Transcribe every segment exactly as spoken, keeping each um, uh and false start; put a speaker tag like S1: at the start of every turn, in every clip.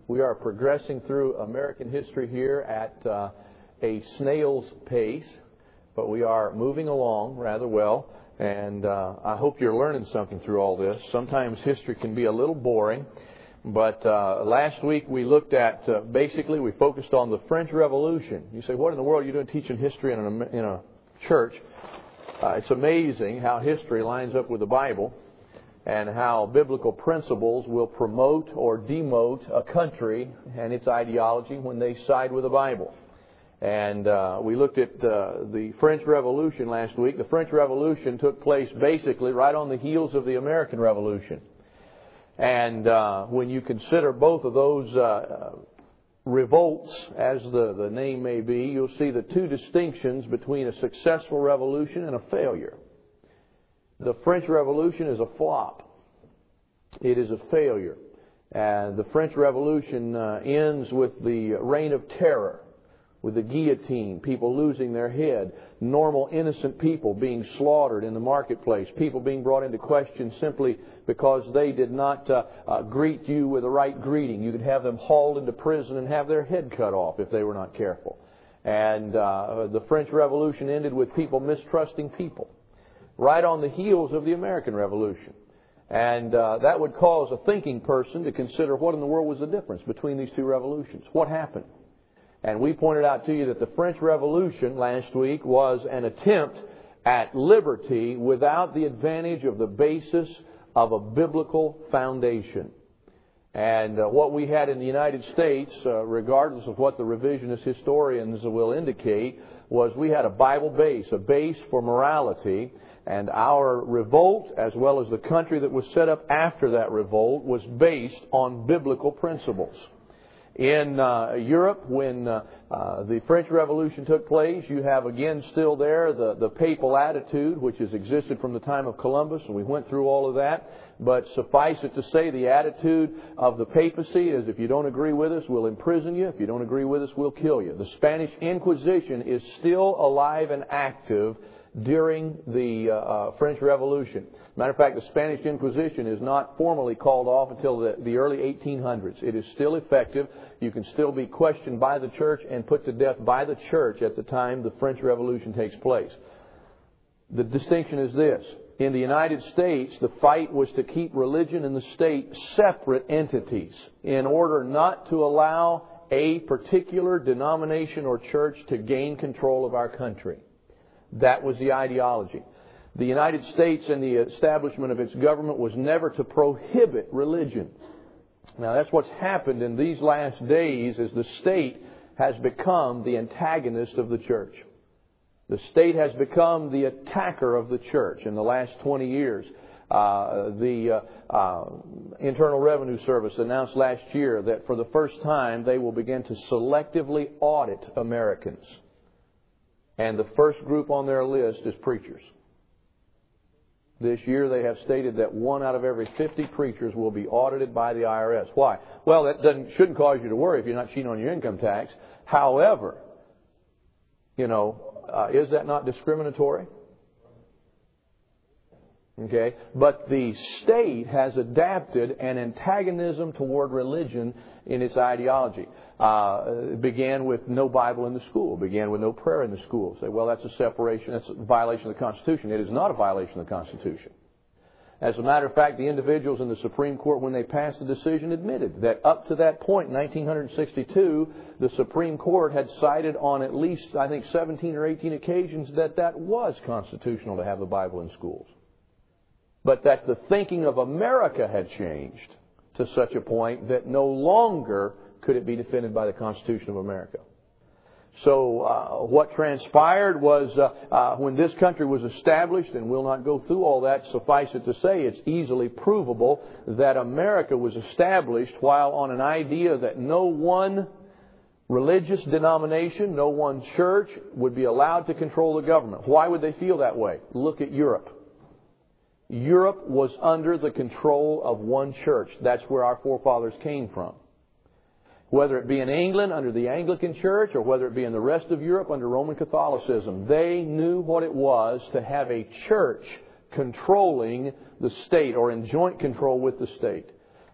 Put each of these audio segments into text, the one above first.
S1: We are progressing through American history here at uh, a snail's pace, but we are moving along rather well, and uh, I hope you're learning something through all this. Sometimes history can be a little boring, but uh, last week we looked at, uh, basically we focused on the French Revolution. You say, what in the world are you doing teaching history in a, in a church? Uh, it's amazing how history lines up with the Bible, and how biblical principles will promote or demote a country and its ideology when they side with the Bible. And uh, we looked at uh, the French Revolution last week. The French Revolution took place basically right on the heels of the American Revolution. And uh, when you consider both of those uh, revolts, as the, the name may be, you'll see the two distinctions between a successful revolution and a failure. The French Revolution is a flop. It is a failure. And the French Revolution uh, ends with the reign of terror, with the guillotine, people losing their head, normal innocent people being slaughtered in the marketplace, people being brought into question simply because they did not uh, uh, greet you with the right greeting. You could have them hauled into prison and have their head cut off if they were not careful. And uh, the French Revolution ended with people mistrusting people, right on the heels of the American Revolution. And uh, that would cause a thinking person to consider what in the world was the difference between these two revolutions. What happened? And we pointed out to you that the French Revolution last week was an attempt at liberty without the advantage of the basis of a biblical foundation. And uh, what we had in the United States, uh, regardless of what the revisionist historians will indicate, was we had a Bible base, a base for morality. And our revolt, as well as the country that was set up after that revolt, was based on biblical principles. In uh, Europe, when uh, uh, the French Revolution took place, you have again still there the, the papal attitude, which has existed from the time of Columbus, and we went through all of that. But suffice it to say, the attitude of the papacy is, if you don't agree with us, we'll imprison you. If you don't agree with us, we'll kill you. The Spanish Inquisition is still alive and active during the uh, uh, French Revolution. Matter of fact, the Spanish Inquisition is not formally called off until the, the early eighteen hundreds. It is still effective. You can still be questioned by the church and put to death by the church at the time the French Revolution takes place. The distinction is this. In the United States, the fight was to keep religion and the state separate entities in order not to allow a particular denomination or church to gain control of our country. That was the ideology. The United States and the establishment of its government was never to prohibit religion. Now, that's what's happened in these last days, is the state has become the antagonist of the church. The state has become the attacker of the church in the last twenty years. Uh, the uh, uh, Internal Revenue Service announced last year that for the first time they will begin to selectively audit Americans. And the first group on their list is preachers. This year they have stated that one out of every fifty preachers will be audited by the I R S. Why? Well, that doesn't, shouldn't cause you to worry if you're not cheating on your income tax. However, you know, uh, is that not discriminatory? Okay, but the state has adapted an antagonism toward religion in its ideology. Uh, it began with no Bible in the school. It began with no prayer in the school. Say, well, that's a separation. That's a violation of the Constitution. It is not a violation of the Constitution. As a matter of fact, the individuals in the Supreme Court, when they passed the decision, admitted that up to that point in nineteen sixty-two, the Supreme Court had cited on at least, I think, seventeen or eighteen occasions that that was constitutional to have the Bible in schools. But that the thinking of America had changed to such a point that no longer could it be defended by the Constitution of America. So uh, what transpired was uh, uh, when this country was established, and we'll not go through all that, suffice it to say it's easily provable that America was established while on an idea that no one religious denomination, no one church would be allowed to control the government. Why would they feel that way? Look at Europe. Europe was under the control of one church. That's where our forefathers came from. Whether it be in England under the Anglican Church or whether it be in the rest of Europe under Roman Catholicism, they knew what it was to have a church controlling the state or in joint control with the state.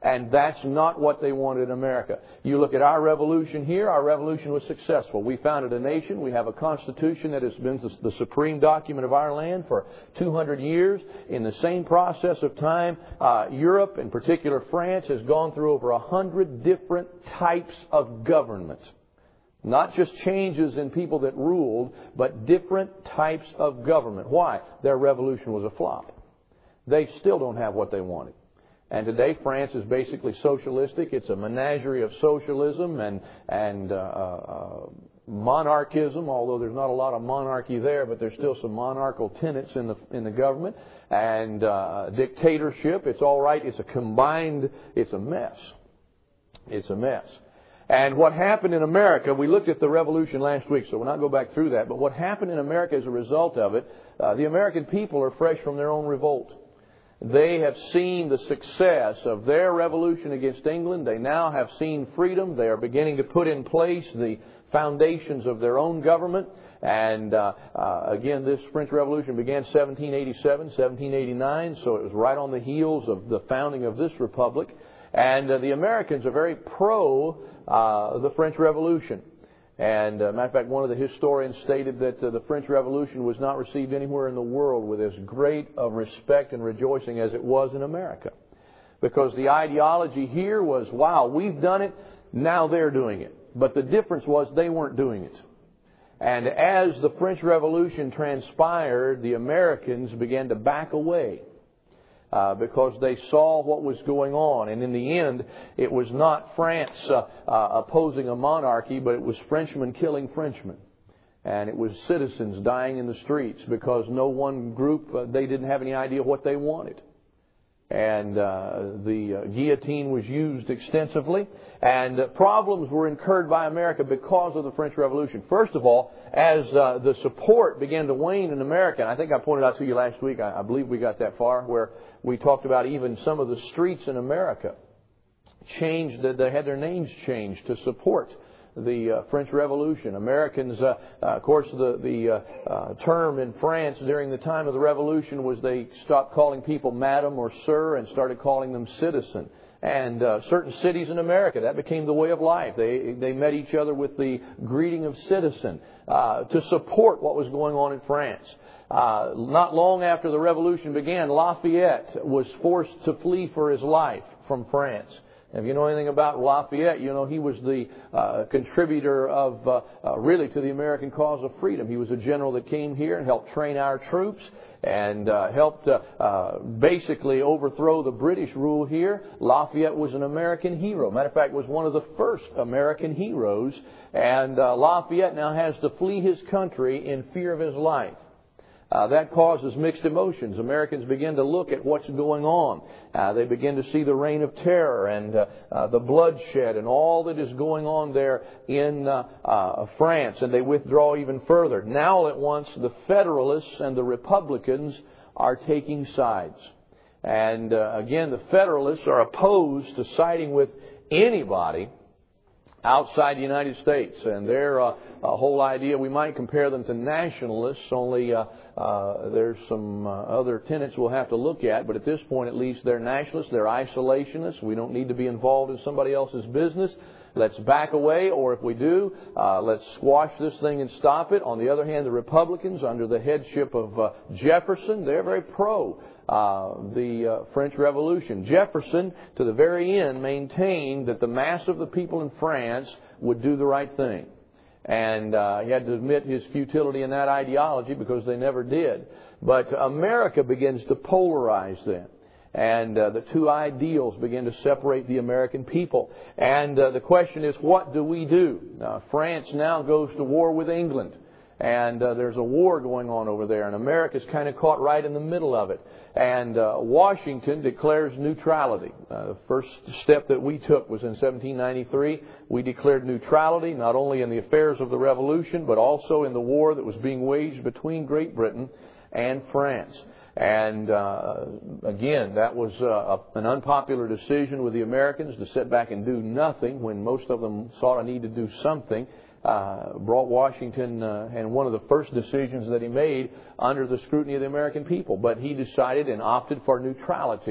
S1: And that's not what they wanted in America. You look at our revolution here, our revolution was successful. We founded a nation. We have a constitution that has been the supreme document of our land for two hundred years. In the same process of time, uh, Europe, in particular France, has gone through over a hundred different types of government. Not just changes in people that ruled, but different types of government. Why? Their revolution was a flop. They still don't have what they wanted. And today France is basically socialistic. It's a menagerie of socialism and, and uh, uh, monarchism, although there's not a lot of monarchy there, but there's still some monarchical tenets in the, in the government. And uh, dictatorship. It's all right. It's a combined, it's a mess. It's a mess. And what happened in America, we looked at the revolution last week, so we'll not go back through that. But what happened in America as a result of it, uh, the American people are fresh from their own revolt. They have seen the success of their revolution against England. They now have seen freedom. They are beginning to put in place the foundations of their own government. And uh, uh, again, this French Revolution began seventeen eighty-seven, seventeen eighty-nine, so it was right on the heels of the founding of this republic. And uh, the Americans are very pro uh, the French Revolution. And, uh, matter of fact, one of the historians stated that uh, the French Revolution was not received anywhere in the world with as great of respect and rejoicing as it was in America. Because the ideology here was, wow, we've done it, now they're doing it. But the difference was they weren't doing it. And as the French Revolution transpired, the Americans began to back away. Uh, because they saw what was going on. And in the end, it was not France uh, uh, opposing a monarchy, but it was Frenchmen killing Frenchmen. And it was citizens dying in the streets because no one group, uh, they didn't have any idea what they wanted. And uh, the uh, guillotine was used extensively. And uh, problems were incurred by America because of the French Revolution. First of all, as uh, the support began to wane in America, and I think I pointed out to you last week, I, I believe we got that far, where we talked about even some of the streets in America changed, they had their names changed to support the uh, French Revolution. Americans, uh, uh, of course, the, the uh, uh, term in France during the time of the Revolution was they stopped calling people madam or sir and started calling them citizen. And uh, certain cities in America, that became the way of life. They, they met each other with the greeting of citizen uh, to support what was going on in France. Uh, not long after the Revolution began, Lafayette was forced to flee for his life from France. If you know anything about Lafayette, you know he was the uh, contributor of uh, uh, really to the American cause of freedom. He was a general that came here and helped train our troops and uh, helped uh, uh, basically overthrow the British rule here. Lafayette was an American hero. Matter of fact, was one of the first American heroes. And uh, Lafayette now has to flee his country in fear of his life. Uh, that causes mixed emotions. Americans begin to look at what's going on. Uh, they begin to see the reign of terror and uh, uh, the bloodshed and all that is going on there in uh, uh, France. And they withdraw even further. Now at once the Federalists and the Republicans are taking sides. And uh, again, the Federalists are opposed to siding with anybody outside the United States. And their uh, uh, whole idea, we might compare them to nationalists, only uh, uh, there's some uh, other tenets we'll have to look at. But at this point, at least, they're nationalists, they're isolationists. We don't need to be involved in somebody else's business. Let's back away, or if we do, uh, let's squash this thing and stop it. On the other hand, the Republicans, under the headship of uh, Jefferson, they're very pro uh, the uh, French Revolution. Jefferson, to the very end, maintained that the mass of the people in France would do the right thing. And uh, he had to admit his futility in that ideology because they never did. But America begins to polarize then. And uh, the two ideals begin to separate the American people. And uh, the question is, what do we do? Uh, France now goes to war with England. And uh, there's a war going on over there. And America's kind of caught right in the middle of it. And uh, Washington declares neutrality. Uh, the first step that we took was in seventeen ninety-three. We declared neutrality, not only in the affairs of the Revolution, but also in the war that was being waged between Great Britain and France. And uh, again, that was uh, an unpopular decision with the Americans to sit back and do nothing when most of them saw a need to do something. Uh, brought Washington, uh, and one of the first decisions that he made under the scrutiny of the American people. But he decided and opted for neutrality.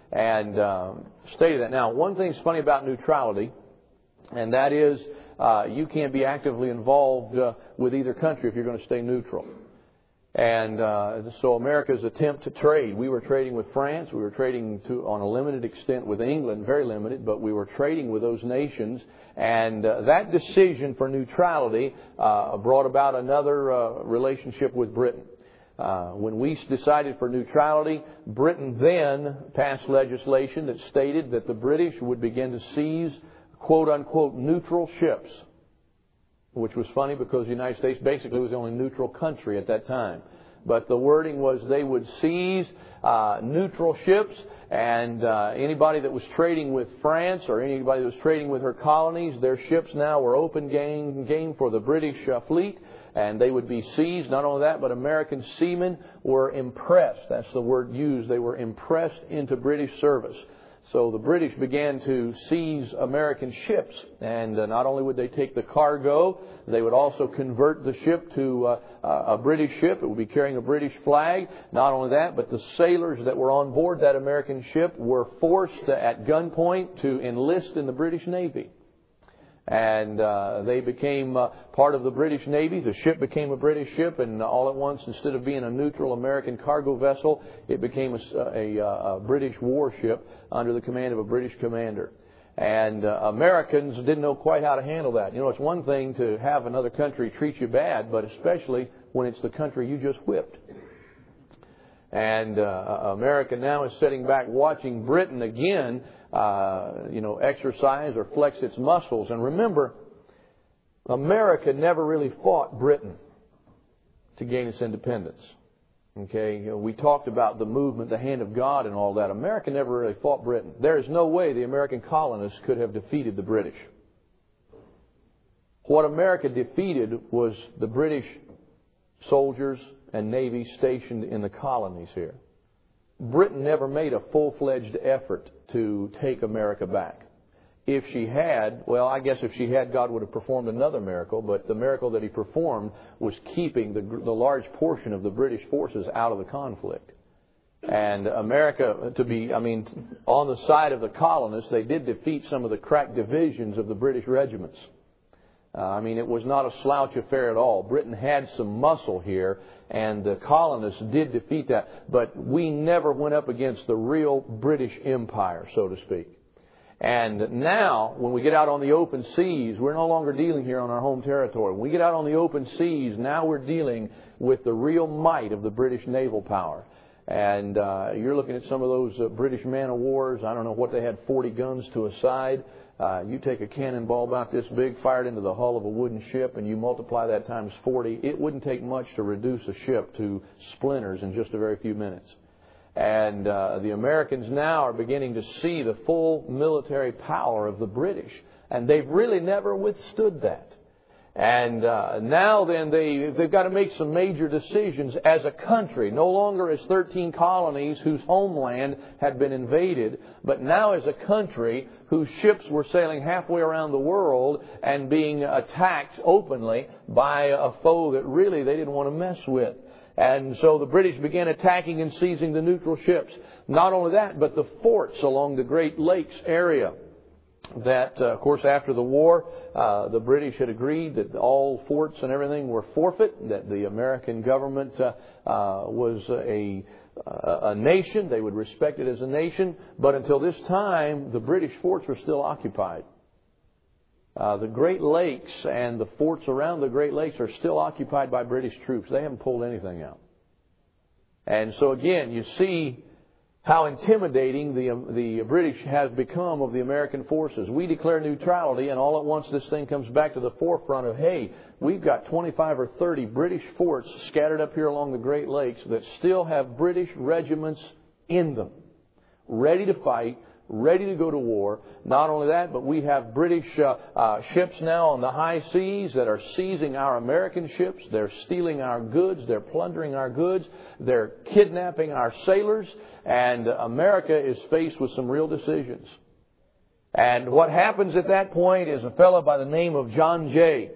S1: and um, stated that. Now, one thing's funny about neutrality, and that is uh, you can't be actively involved uh, with either country if you're going to stay neutral. And uh, so America's attempt to trade, we were trading with France, we were trading to, on a limited extent with England, very limited, but we were trading with those nations. And uh, that decision for neutrality uh, brought about another uh, relationship with Britain. Uh, when we decided for neutrality, Britain then passed legislation that stated that the British would begin to seize quote-unquote neutral ships, which was funny because the United States basically was the only neutral country at that time. But the wording was they would seize uh, neutral ships, and uh, anybody that was trading with France or anybody that was trading with her colonies, their ships now were open game, game for the British uh, fleet, and they would be seized. Not only that, but American seamen were impressed. That's the word used. They were impressed into British service. So the British began to seize American ships, and uh, not only would they take the cargo, they would also convert the ship to uh, a British ship. It would be carrying a British flag. Not only that, but the sailors that were on board that American ship were forced at gunpoint to enlist in the British Navy. And uh, they became uh, part of the British Navy. The ship became a British ship, and all at once, instead of being a neutral American cargo vessel, it became a, a, a British warship under the command of a British commander. And uh, Americans didn't know quite how to handle that. You know, it's one thing to have another country treat you bad, but especially when it's the country you just whipped. And uh, America now is sitting back watching Britain again Uh, you know, exercise or flex its muscles. And remember, America never really fought Britain to gain its independence. Okay, you know, we talked about the movement, the hand of God and all that. America never really fought Britain. There is no way the American colonists could have defeated the British. What America defeated was the British soldiers and navy stationed in the colonies here. Britain never made a full-fledged effort to take America back. If she had, well, I guess if she had, God would have performed another miracle, but the miracle that He performed was keeping the, the large portion of the British forces out of the conflict. And America, to be, I mean, on the side of the colonists, they did defeat some of the crack divisions of the British regiments. Uh, I mean, it was not a slouch affair at all. Britain had some muscle here, and the colonists did defeat that. But we never went up against the real British Empire, so to speak. And now, when we get out on the open seas, we're no longer dealing here on our home territory. When we get out on the open seas, now we're dealing with the real might of the British naval power. And uh, you're looking at some of those uh, British man-of-wars. I don't know what they had, forty guns to a side. Uh, you take a cannonball about this big, fire it into the hull of a wooden ship, and you multiply that times forty. It wouldn't take much to reduce a ship to splinters in just a very few minutes. And uh, the Americans now are beginning to see the full military power of the British. And they've really never withstood that. And uh, now then they, they've got to make some major decisions as a country. No longer as thirteen colonies whose homeland had been invaded, but now as a country whose ships were sailing halfway around the world and being attacked openly by a foe that really they didn't want to mess with. And so the British began attacking and seizing the neutral ships. Not only that, but the forts along the Great Lakes area. That, uh, of course, after the war, uh, the British had agreed that all forts and everything were forfeit, that the American government uh, uh, was a, a nation. They would respect it as a nation. But until this time, the British forts were still occupied. Uh, the Great Lakes and the forts around the Great Lakes are still occupied by British troops. They haven't pulled anything out. And so again, you see how intimidating the, um, the British has become of the American forces. We declare neutrality, and all at once this thing comes back to the forefront of, hey, we've got twenty-five or thirty British forts scattered up here along the Great Lakes that still have British regiments in them, ready to fight, ready to go to war. Not only that, but we have British uh, uh, ships now on the high seas that are seizing our American ships. They're stealing our goods. They're plundering our goods. They're kidnapping our sailors. And America is faced with some real decisions. And what happens at that point is a fellow by the name of John Jay.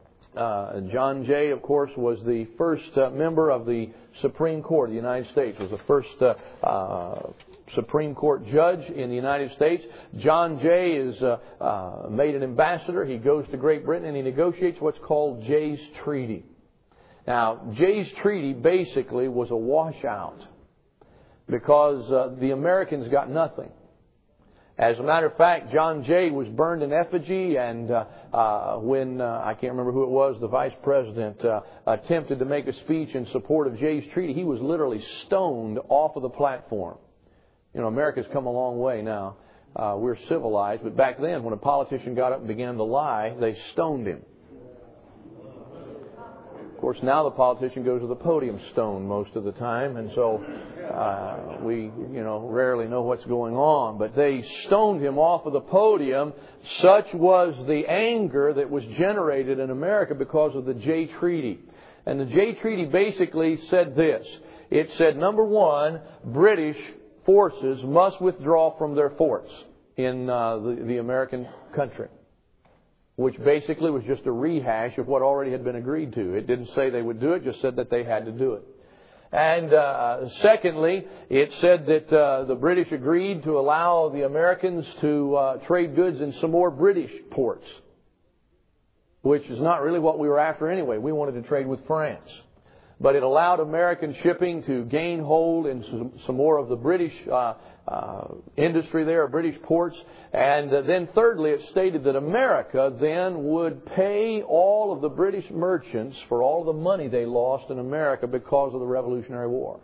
S1: Uh, John Jay, of course, was the first uh, member of the Supreme Court of the United States. Was the first uh, uh, Supreme Court judge in the United States. John Jay is uh, uh, made an ambassador. He goes to Great Britain and he negotiates what's called Jay's Treaty. Now, Jay's Treaty basically was a washout because uh, the Americans got nothing. As a matter of fact, John Jay was burned in effigy, and uh, uh, when, uh, I can't remember who it was, the vice president uh, attempted to make a speech in support of Jay's Treaty, he was literally stoned off of the platform. You know, America's come a long way now. Uh, we're civilized, but back then, when a politician got up and began to lie, they stoned him. Of course, now the politician goes to the podium stoned most of the time, and so uh, we, you know, rarely know what's going on. But they stoned him off of the podium. Such was the anger that was generated in America because of the Jay Treaty. And the Jay Treaty basically said this. It said, number one, British forces must withdraw from their forts in uh, the, the American country, which basically was just a rehash of what already had been agreed to. It didn't say they would do it, just said that they had to do it. And uh, secondly, it said that uh, the British agreed to allow the Americans to uh, trade goods in some more British ports, which is not really what we were after anyway. We wanted to trade with France. But it allowed American shipping to gain hold in some, some more of the British uh, uh, industry there, British ports. And uh, then thirdly, it stated that America then would pay all of the British merchants for all the money they lost in America because of the Revolutionary War.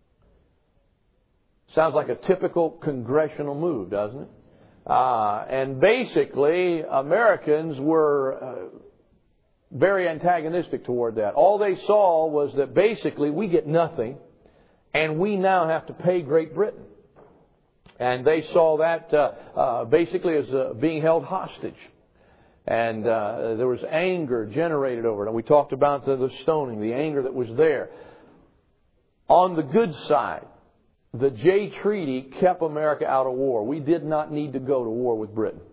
S1: Sounds like a typical congressional move, doesn't it? Uh, and basically, Americans were Uh, very antagonistic toward that. All they saw was that basically we get nothing and we now have to pay Great Britain. And they saw that uh, uh, basically as uh, being held hostage. And uh, there was anger generated over it. And we talked about the, the stoning, the anger that was there. On the good side, the Jay Treaty kept America out of war. We did not need to go to war with Britain.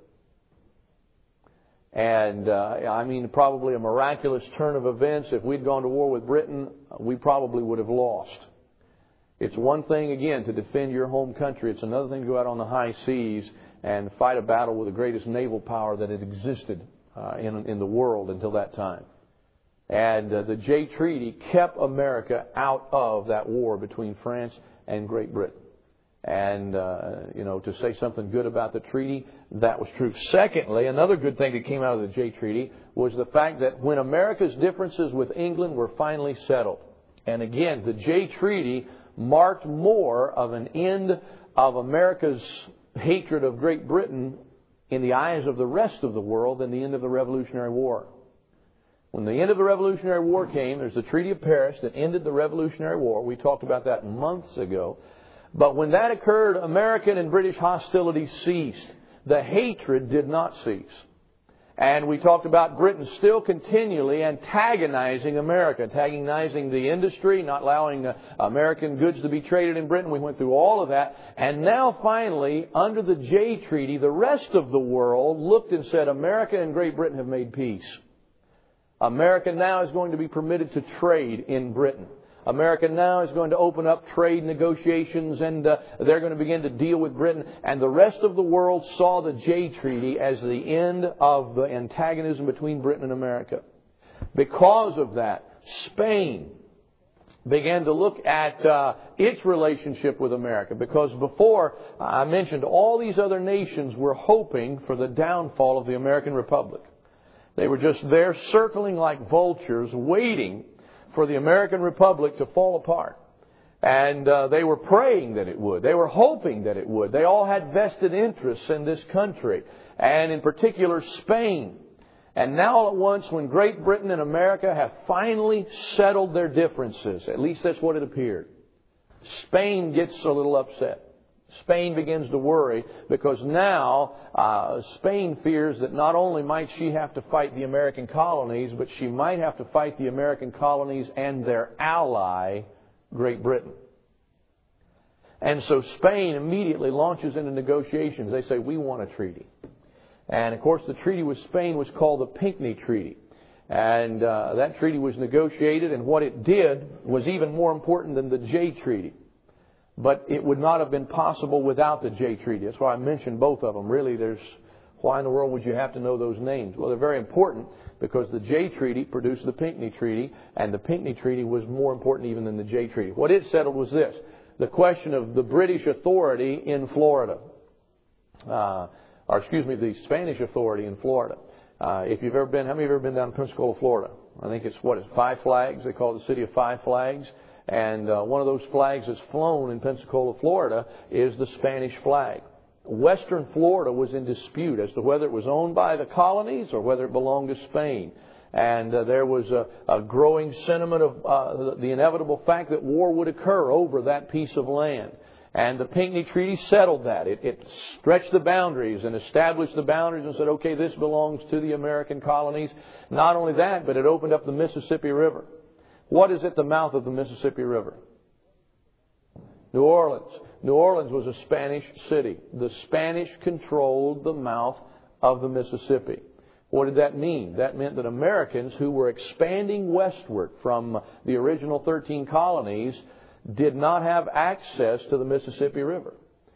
S1: And, uh, I mean, probably a miraculous turn of events. If we'd gone to war with Britain, we probably would have lost. It's one thing, again, to defend your home country. It's another thing to go out on the high seas and fight a battle with the greatest naval power that had existed uh, in, in the world until that time. And uh, the Jay Treaty kept America out of that war between France and Great Britain. And, uh, you know, to say something good about the treaty, that was true. Secondly, another good thing that came out of the Jay Treaty was the fact that when America's differences with England were finally settled, and again, the Jay Treaty marked more of an end of America's hatred of Great Britain in the eyes of the rest of the world than the end of the Revolutionary War. When the end of the Revolutionary War came, there's the Treaty of Paris that ended the Revolutionary War. We talked about that months ago. But when that occurred, American and British hostility ceased. The hatred did not cease. And we talked about Britain still continually antagonizing America, antagonizing the industry, not allowing uh, American goods to be traded in Britain. We went through all of that. And now finally, under the Jay Treaty, the rest of the world looked and said, America and Great Britain have made peace. America now is going to be permitted to trade in Britain. America now is going to open up trade negotiations, and uh, they're going to begin to deal with Britain. And the rest of the world saw the Jay Treaty as the end of the antagonism between Britain and America. Because of that, Spain began to look at uh, its relationship with America. Because before, I mentioned, all these other nations were hoping for the downfall of the American Republic. They were just there circling like vultures, waiting for the American Republic to fall apart. And uh, they were praying that it would. They were hoping that it would. They all had vested interests in this country, and in particular Spain. And now all at once, when Great Britain and America have finally settled their differences, at least that's what it appeared, Spain gets a little upset. Spain begins to worry because now uh, Spain fears that not only might she have to fight the American colonies, but she might have to fight the American colonies and their ally, Great Britain. And so Spain immediately launches into negotiations. They say, we want a treaty. And of course the treaty with Spain was called the Pinckney Treaty. And uh, that treaty was negotiated, and what it did was even more important than the Jay Treaty. But it would not have been possible without the Jay Treaty. That's why I mentioned both of them. Really, there's why in the world would you have to know those names? Well, they're very important because the Jay Treaty produced the Pinckney Treaty, and the Pinckney Treaty was more important even than the Jay Treaty. What it settled was this: the question of the British authority in Florida, uh, or excuse me, the Spanish authority in Florida. Uh, if you've ever been, how many of you have ever been down to Pensacola, Florida? I think it's what, it's Five Flags. They call it the City of Five Flags. And uh, one of those flags that's flown in Pensacola, Florida, is the Spanish flag. Western Florida was in dispute as to whether it was owned by the colonies or whether it belonged to Spain. And uh, there was a, a growing sentiment of uh, the inevitable fact that war would occur over that piece of land. And the Pinckney Treaty settled that. It, it stretched the boundaries and established the boundaries and said, okay, this belongs to the American colonies. Not only that, but it opened up the Mississippi River. What is at the mouth of the Mississippi River? New Orleans. New Orleans was a Spanish city. The Spanish controlled the mouth of the Mississippi. What did that mean? That meant that Americans who were expanding westward from the original thirteen colonies did not have access to the Mississippi River.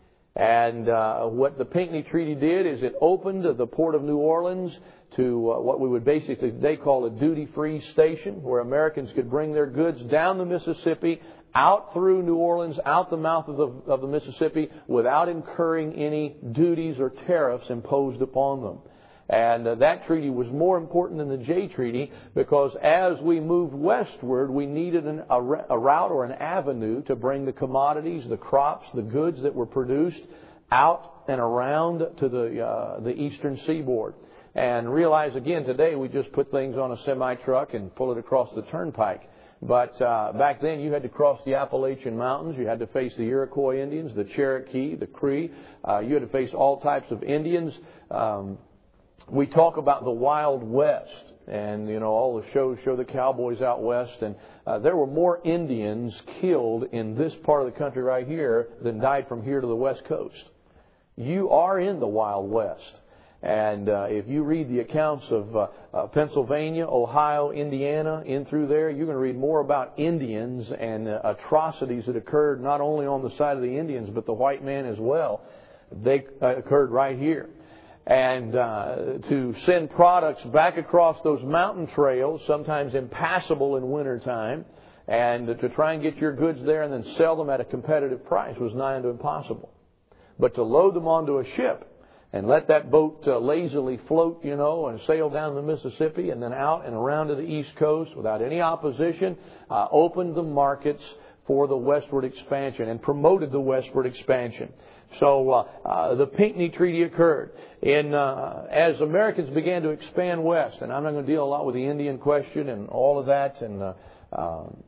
S1: And uh, what the Pinckney Treaty did is it opened the port of New Orleans to uh, what we would basically today call a duty-free station, where Americans could bring their goods down the Mississippi, out through New Orleans, out the mouth of the, of the Mississippi, without incurring any duties or tariffs imposed upon them. And uh, that treaty was more important than the Jay Treaty because as we moved westward, we needed an, a, a route or an avenue to bring the commodities, the crops, the goods that were produced out and around to the uh, the eastern seaboard. And realize again, today we just put things on a semi-truck and pull it across the turnpike. But uh, back then you had to cross the Appalachian Mountains. You had to face the Iroquois Indians, the Cherokee, the Cree. Uh, you had to face all types of Indians. Um, we talk about the Wild West. And, you know, all the shows show the cowboys out west. And uh, there were more Indians killed in this part of the country right here than died from here to the West Coast. You are in the Wild West. And uh, if you read the accounts of uh, uh, Pennsylvania, Ohio, Indiana, in through there, you're going to read more about Indians and uh, atrocities that occurred not only on the side of the Indians, but the white man as well. They uh, occurred right here. And uh, to send products back across those mountain trails, sometimes impassable in wintertime, and to try and get your goods there and then sell them at a competitive price was nigh unto impossible. But to load them onto a ship and let that boat uh, lazily float, you know, and sail down the Mississippi and then out and around to the East Coast without any opposition, uh, opened the markets for the westward expansion and promoted the westward expansion. So uh, uh, the Pinckney Treaty occurred. In, uh, as Americans began to expand west, and I'm not going to deal a lot with the Indian question and all of that, and uh, um,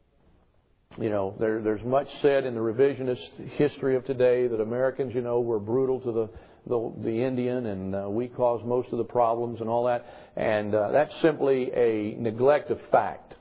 S1: you know, there, there's much said in the revisionist history of today that Americans, you know, were brutal to the the, the Indian, and uh, we caused most of the problems and all that. And uh, that's simply a neglect of fact.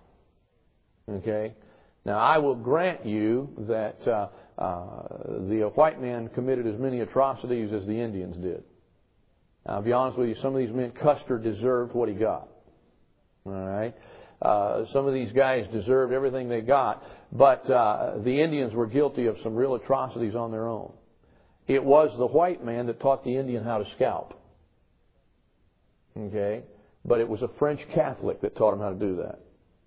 S1: Okay? Now, I will grant you that uh, uh, the white man committed as many atrocities as the Indians did. Now, I'll be honest with you, some of these men, Custer deserved what he got. All right? Uh, some of these guys deserved everything they got, but uh, the Indians were guilty of some real atrocities on their own. It was the white man that taught the Indian how to scalp. Okay? But it was a French Catholic that taught him how to do that.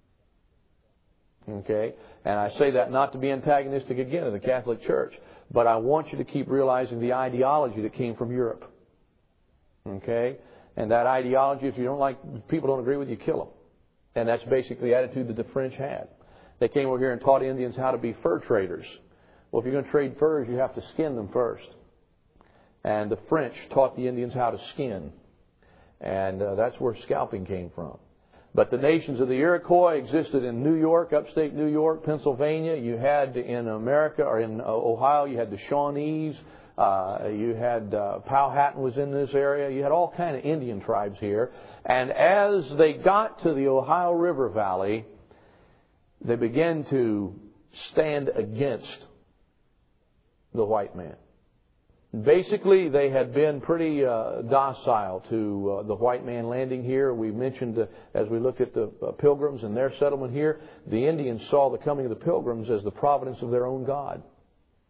S1: Okay? And I say that not to be antagonistic again of the Catholic Church, but I want you to keep realizing the ideology that came from Europe. Okay? And that ideology, if you don't like, people don't agree with you, kill them. And that's basically the attitude that the French had. They came over here and taught Indians how to be fur traders. Well, if you're going to trade furs, you have to skin them first. And the French taught the Indians how to skin. And uh, that's where scalping came from. But the nations of the Iroquois existed in New York, upstate New York, Pennsylvania. You had in America, or in Ohio, you had the Shawnees. Uh, you had uh, Powhatan was in this area. You had all kind of Indian tribes here. And as they got to the Ohio River Valley, they began to stand against the white man. Basically, they had been pretty uh, docile to uh, the white man landing here. We mentioned, uh, as we looked at the uh, Pilgrims and their settlement here, the Indians saw the coming of the Pilgrims as the providence of their own God.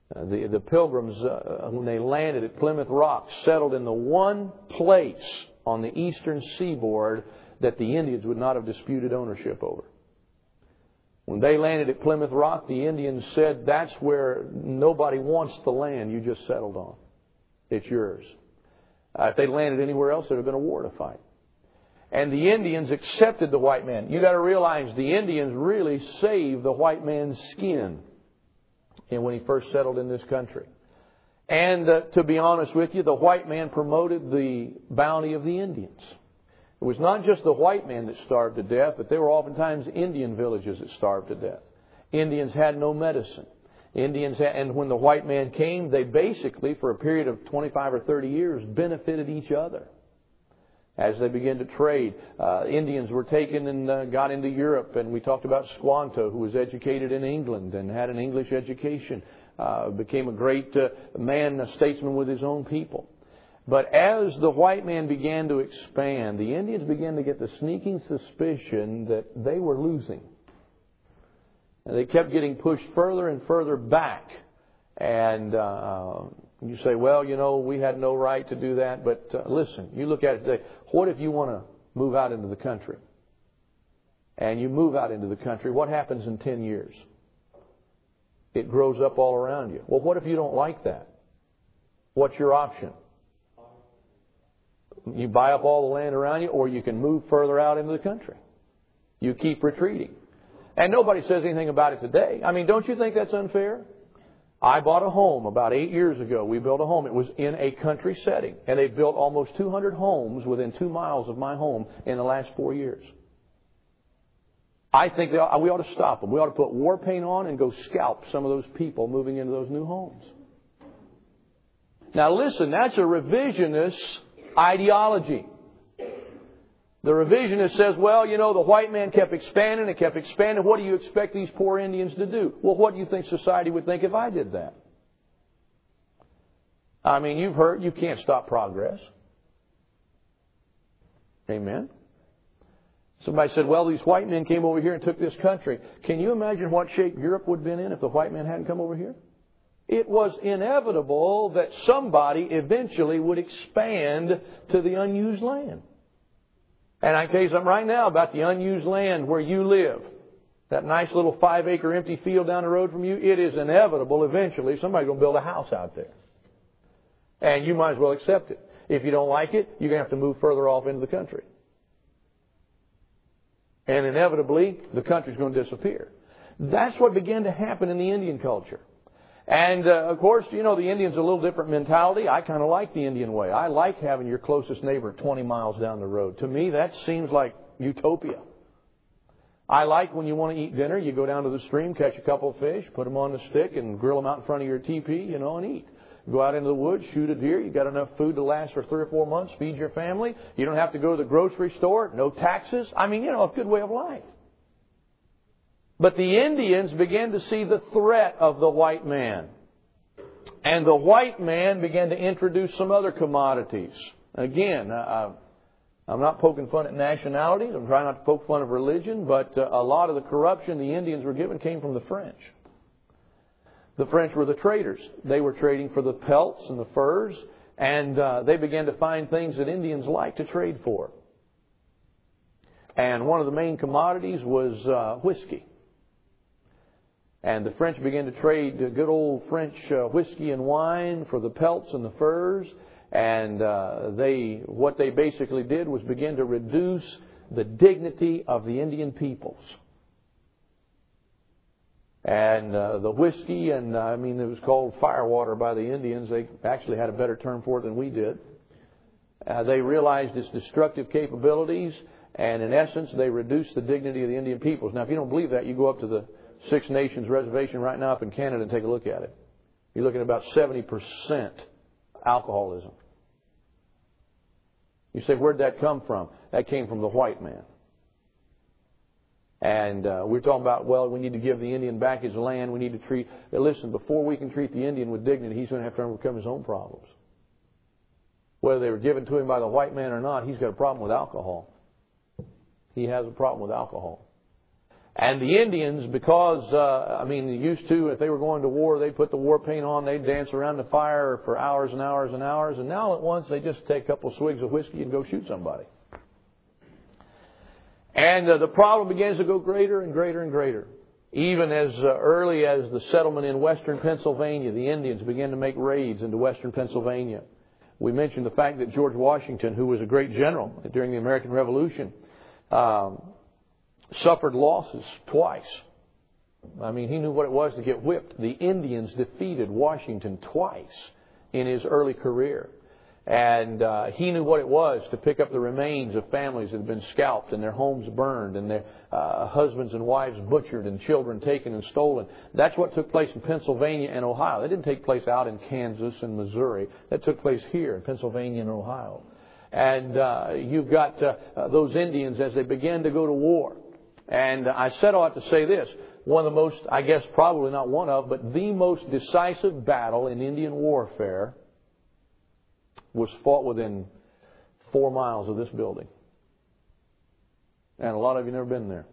S1: Uh, the, the Pilgrims, uh, when they landed at Plymouth Rock, settled in the one place on the eastern seaboard that the Indians would not have disputed ownership over. When they landed at Plymouth Rock, the Indians said, that's where nobody wants the land you just settled on. It's yours. Uh, if they landed anywhere else, there would have been a war to fight. And the Indians accepted the white man. You've got to realize the Indians really saved the white man's skin and when he first settled in this country. And uh, to be honest with you, the white man promoted the bounty of the Indians. It was not just the white man that starved to death, but there were oftentimes Indian villages that starved to death. Indians had no medicine. Indians had, and when the white man came, they basically, for a period of twenty-five or thirty years, benefited each other. As they began to trade, uh, Indians were taken and uh, got into Europe, and we talked about Squanto, who was educated in England and had an English education, uh, became a great uh, man, a statesman with his own people. But as the white man began to expand, the Indians began to get the sneaking suspicion that they were losing. And they kept getting pushed further and further back. And uh, you say, well, you know, we had no right to do that. But uh, listen, you look at it today. What if you want to move out into the country? And you move out into the country, what happens in ten years? It grows up all around you. Well, what if you don't like that? What's your option? You buy up all the land around you, or you can move further out into the country. You keep retreating. And nobody says anything about it today. I mean, don't you think that's unfair? I bought a home about eight years ago. We built a home. It was in a country setting. And they built almost two hundred homes within two miles of my home in the last four years. I think they ought, we ought to stop them. We ought to put war paint on and go scalp some of those people moving into those new homes. Now listen, that's a revisionist ideology. The revisionist says, well, you know, the white man kept expanding and kept expanding. What do you expect these poor Indians to do? Well, what do you think society would think if I did that? I mean, you've heard you can't stop progress. Amen. Somebody said, well, these white men came over here and took this country. Can you imagine what shape Europe would have been in if the white men hadn't come over here? It was inevitable that somebody eventually would expand to the unused land. And I can tell you something right now about the unused land where you live. That nice little five acre empty field down the road from you, it is inevitable eventually somebody's going to build a house out there. And you might as well accept it. If you don't like it, you're going to have to move further off into the country. And inevitably, the country's going to disappear. That's what began to happen in the Indian culture. And, uh, of course, you know, the Indian's a little different mentality. I kind of like the Indian way. I like having your closest neighbor twenty miles down the road. To me, that seems like utopia. I like when you want to eat dinner, you go down to the stream, catch a couple of fish, put them on the stick, and grill them out in front of your teepee, you know, and eat. Go out into the woods, shoot a deer. You got enough food to last for three or four months, feed your family. You don't have to go to the grocery store, no taxes. I mean, you know, a good way of life. But the Indians began to see the threat of the white man. And the white man began to introduce some other commodities. Again, uh, I'm not poking fun at nationalities. I'm trying not to poke fun of religion. But uh, a lot of the corruption the Indians were given came from the French. The French were the traders. They were trading for the pelts and the furs. And uh, they began to find things that Indians liked to trade for. And one of the main commodities was uh, whiskey. And the French began to trade good old French uh, whiskey and wine for the pelts and the furs. And uh, they, what they basically did was begin to reduce the dignity of the Indian peoples. And uh, the whiskey, and uh, I mean, it was called firewater by the Indians. They actually had a better term for it than we did. Uh, they realized its destructive capabilities, and in essence, they reduced the dignity of the Indian peoples. Now, if you don't believe that, you go up to the Six Nations Reservation right now up in Canada and take a look at it. You're looking at about seventy percent alcoholism. You say, where'd that come from? That came from the white man. And uh, we're talking about, well, we need to give the Indian back his land. We need to treat... Listen, before we can treat the Indian with dignity, he's going to have to overcome his own problems. Whether they were given to him by the white man or not, he's got a problem with alcohol. He has a problem with alcohol. And the Indians, because, uh, I mean, they used to, if they were going to war, they'd put the war paint on, they'd dance around the fire for hours and hours and hours, and now at once they just take a couple of swigs of whiskey and go shoot somebody. And uh, the problem begins to go greater and greater and greater. Even as uh, early as the settlement in western Pennsylvania, the Indians began to make raids into western Pennsylvania. We mentioned the fact that George Washington, who was a great general during the American Revolution, um, suffered losses twice. I mean, he knew what it was to get whipped. The Indians defeated Washington twice in his early career. And uh, he knew what it was to pick up the remains of families that had been scalped and their homes burned and their uh, husbands and wives butchered and children taken and stolen. That's what took place in Pennsylvania and Ohio. That didn't take place out in Kansas and Missouri. That took place here in Pennsylvania and Ohio. And uh, you've got uh, uh, those Indians as they began to go to war. And I said I ought to say this. One of the most, I guess probably not one of, but the most decisive battle in Indian warfare was fought within four miles of this building. And a lot of you have never been there.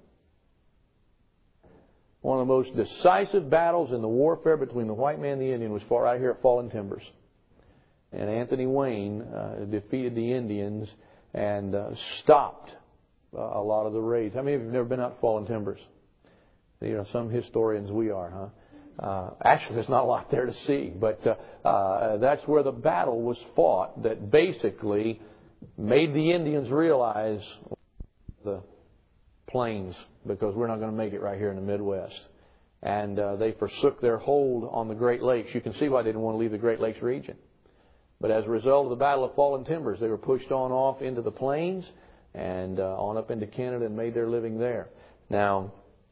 S1: One of the most decisive battles in the warfare between the white man and the Indian was fought right here at Fallen Timbers. And Anthony Wayne uh, defeated the Indians and uh, stopped uh, a lot of the raids. How many of you have never been out to Fallen Timbers? You know, some historians we are, huh? Uh, actually, there's not a lot there to see, but uh, uh, that's where the battle was fought that basically made the Indians realize the plains, because we're not going to make it right here in the Midwest. And uh, they forsook their hold on the Great Lakes. You can see why they didn't want to leave the Great Lakes region. But as a result of the Battle of Fallen Timbers, they were pushed on off into the plains and uh, on up into Canada and made their living there. Now,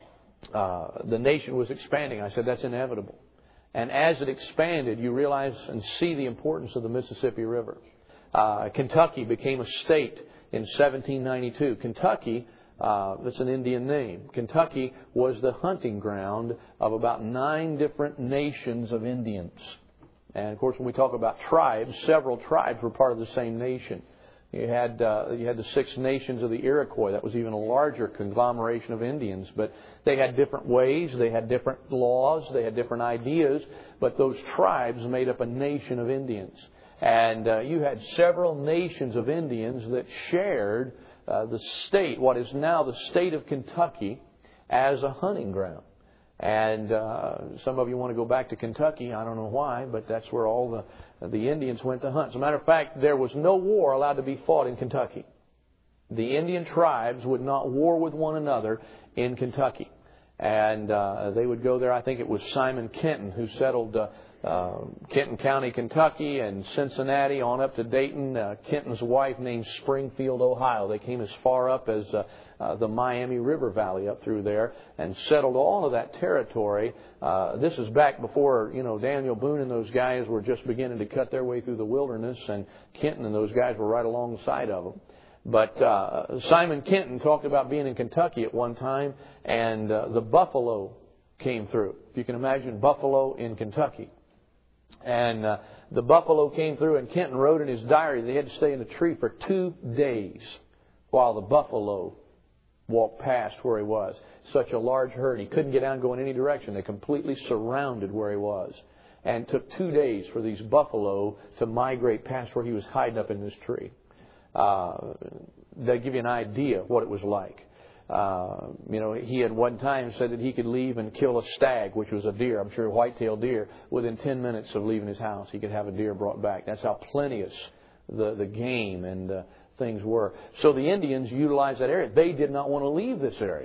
S1: Uh, the nation was expanding. I said that's inevitable. And as it expanded, you realize and see the importance of the Mississippi River. Uh, Kentucky became a state in seventeen ninety-two. Kentucky, uh, that's an Indian name. Kentucky was the hunting ground of about nine different nations of Indians. And of course, when we talk about tribes, several tribes were part of the same nation. You had uh, you had the Six Nations of the Iroquois. That was even a larger conglomeration of Indians. But they had different ways. They had different laws. They had different ideas. But those tribes made up a nation of Indians. And uh, you had several nations of Indians that shared uh, the state, what is now the state of Kentucky, as a hunting ground. And uh, some of you want to go back to Kentucky. I don't know why, but that's where all the the Indians went to hunt. As a matter of fact, there was no war allowed to be fought in Kentucky. The Indian tribes would not war with one another in Kentucky. And uh, they would go there. I think it was Simon Kenton who settled uh, uh, Kenton County, Kentucky, and Cincinnati on up to Dayton. Uh, Kenton's wife named Springfield, Ohio. They came as far up as uh, uh, the Miami River Valley up through there and settled all of that territory. Uh, this is back before, you know, Daniel Boone and those guys were just beginning to cut their way through the wilderness, and Kenton and those guys were right alongside of them. But uh, Simon Kenton talked about being in Kentucky at one time, and uh, the buffalo came through. If you can imagine buffalo in Kentucky. And uh, the buffalo came through, and Kenton wrote in his diary they had to stay in a tree for two days while the buffalo walked past where he was. Such a large herd. He couldn't get down and go in any direction. They completely surrounded where he was. And it took two days for these buffalo to migrate past where he was hiding up in this tree. Uh, they give you an idea of what it was like. Uh, you know, he had one time said that he could leave and kill a stag, which was a deer, I'm sure a white-tailed deer, within ten minutes of leaving his house. He could have a deer brought back. That's how plenteous the, the game and uh, things were. So the Indians utilized that area. They did not want to leave this area.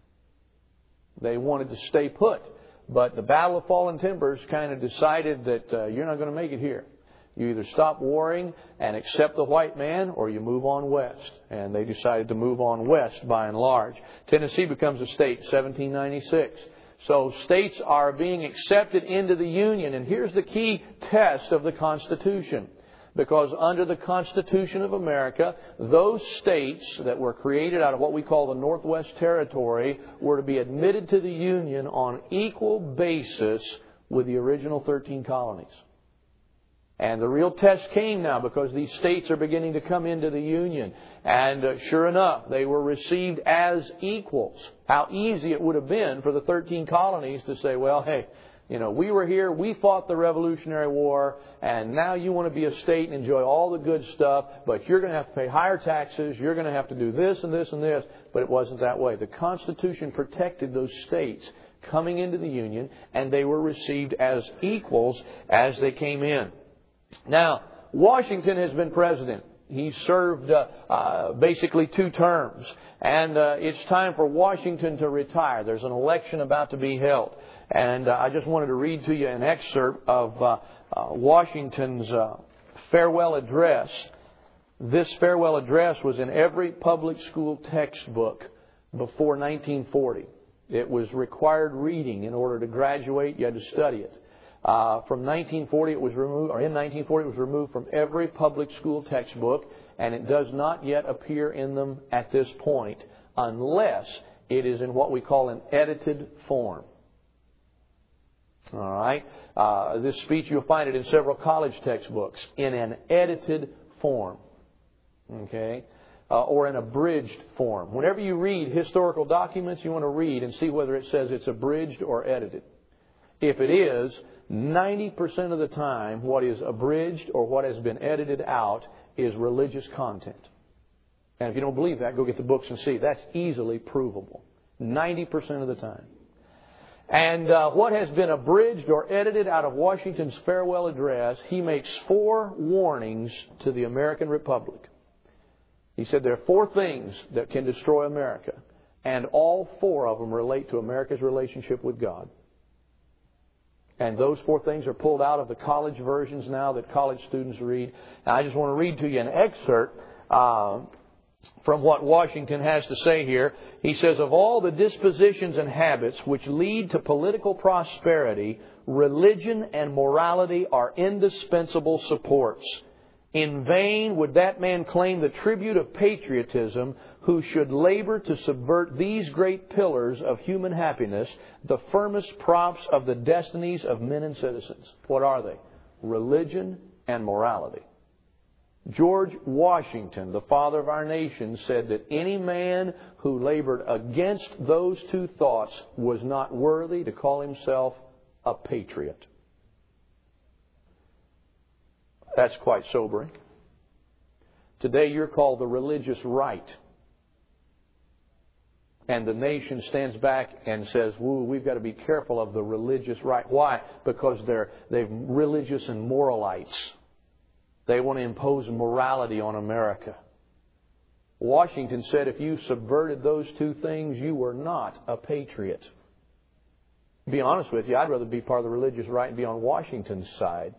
S1: They wanted to stay put. But the Battle of Fallen Timbers kind of decided that uh, you're not going to make it here. You either stop warring and accept the white man, or you move on west. And they decided to move on west by and large. Tennessee becomes a state, seventeen ninety-six. So states are being accepted into the Union. And here's the key test of the Constitution. Because under the Constitution of America, those states that were created out of what we call the Northwest Territory were to be admitted to the Union on equal basis with the original thirteen colonies. And the real test came now because these states are beginning to come into the Union. And uh, sure enough, they were received as equals. How easy it would have been for the thirteen colonies to say, well, hey, you know, we were here, we fought the Revolutionary War, and now you want to be a state and enjoy all the good stuff, but you're going to have to pay higher taxes, you're going to have to do this and this and this. But it wasn't that way. The Constitution protected those states coming into the Union, and they were received as equals as they came in. Now, Washington has been president. He served uh, uh, basically two terms. And uh, it's time for Washington to retire. There's an election about to be held. And uh, I just wanted to read to you an excerpt of uh, uh, Washington's uh, farewell address. This farewell address was in every public school textbook before nineteen forty. It was required reading in order to graduate. You had to study it. Uh, from nineteen forty, it was removed, or in nineteen forty, it was removed from every public school textbook, and it does not yet appear in them at this point, unless it is in what we call an edited form. All right. Uh, this speech, you'll find it in several college textbooks in an edited form. Okay. Uh, or an abridged form. Whenever you read historical documents, you want to read and see whether it says it's abridged or edited. If it is, ninety percent of the time, what is abridged or what has been edited out is religious content. And if you don't believe that, go get the books and see. That's easily provable. ninety percent of the time. And uh, what has been abridged or edited out of Washington's farewell address, he makes four warnings to the American Republic. He said there are four things that can destroy America, and all four of them relate to America's relationship with God. And those four things are pulled out of the college versions now that college students read. And I just want to read to you an excerpt uh, from what Washington has to say here. He says, of all the dispositions and habits which lead to political prosperity, religion and morality are indispensable supports. In vain would that man claim the tribute of patriotism who should labor to subvert these great pillars of human happiness, the firmest props of the destinies of men and citizens. What are they? Religion and morality. George Washington, the father of our nation, said that any man who labored against those two thoughts was not worthy to call himself a patriot. That's quite sobering. Today you're called the religious right. And the nation stands back and says, woo, we've got to be careful of the religious right. Why? Because they're they're religious and moralites. They want to impose morality on America. Washington said if you subverted those two things, you were not a patriot. To be honest with you, I'd rather be part of the religious right and be on Washington's side.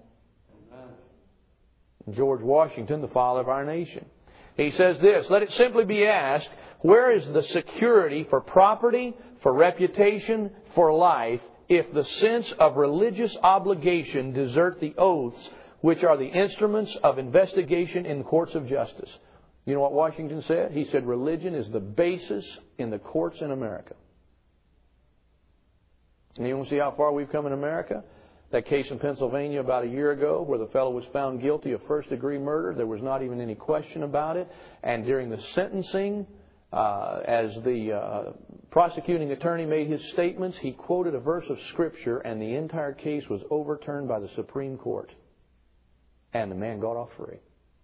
S1: George Washington, the father of our nation. He says this, let it simply be asked, where is the security for property, for reputation, for life, if the sense of religious obligation desert the oaths which are the instruments of investigation in the courts of justice? You know what Washington said? He said religion is the basis in the courts in America. And you want to see how far we've come in America? That case in Pennsylvania about a year ago where the fellow was found guilty of first-degree murder. There was not even any question about it. And during the sentencing, uh, as the uh, prosecuting attorney made his statements, he quoted a verse of Scripture, and the entire case was overturned by the Supreme Court. And the man got off free.